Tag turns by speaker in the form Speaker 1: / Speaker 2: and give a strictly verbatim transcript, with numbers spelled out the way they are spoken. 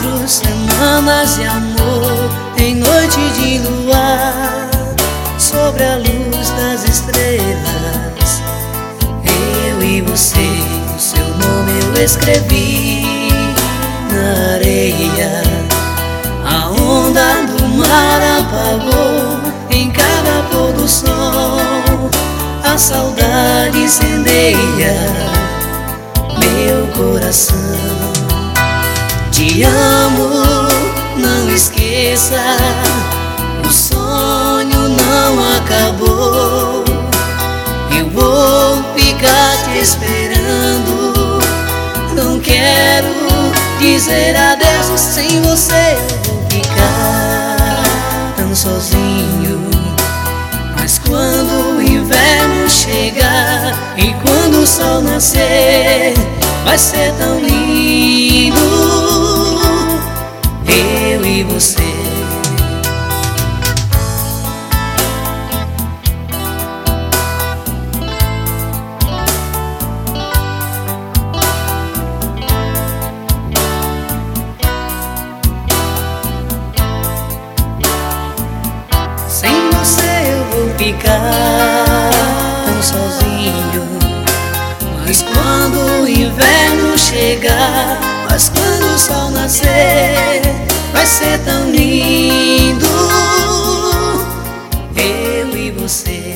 Speaker 1: Quatro semanas de amor em noite de luar, sobre a luz das estrelas, eu e você, o seu nome eu escrevi na areia. A onda do mar apagou em cada pôr do sol, a saudade incendeia meu coração. Te amo, não esqueça, o sonho não acabou. Eu vou ficar te esperando, não quero dizer adeus. Sem você eu vou ficar tão sozinho. Mas quando o inverno chegar e quando o sol nascer, vai ser tão lindo, eu e você. Sem você eu vou ficar tão sozinho. Mas quando o inverno chegar, mas quando o sol nascer, vai ser tão lindo, eu e você.